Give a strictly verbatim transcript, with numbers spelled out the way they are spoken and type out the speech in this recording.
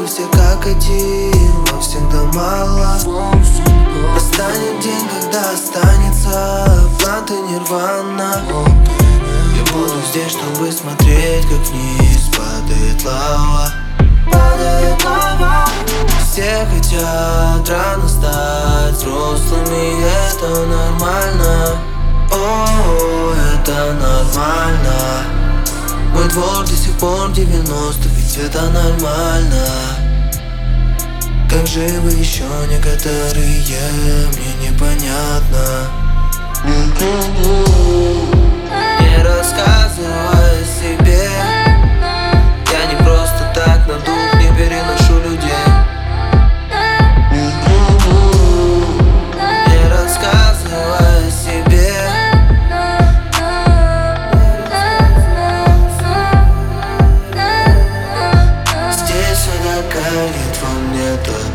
все как один, но всегда мало. Настанет день, когда останется планта нирвана. Я буду здесь, чтобы смотреть, как вниз падает лава. Падает лава. Все хотят рано стать взрослыми, это нормально. О, это нормально. Мой двор до сих пор девяностых, ведь это нормально. Как живы еще некоторые, мне непонятно. Не рассказывай о себе. Я не просто так на дух не переношу людей. Не рассказывай о себе. Здесь все накалит во мне то.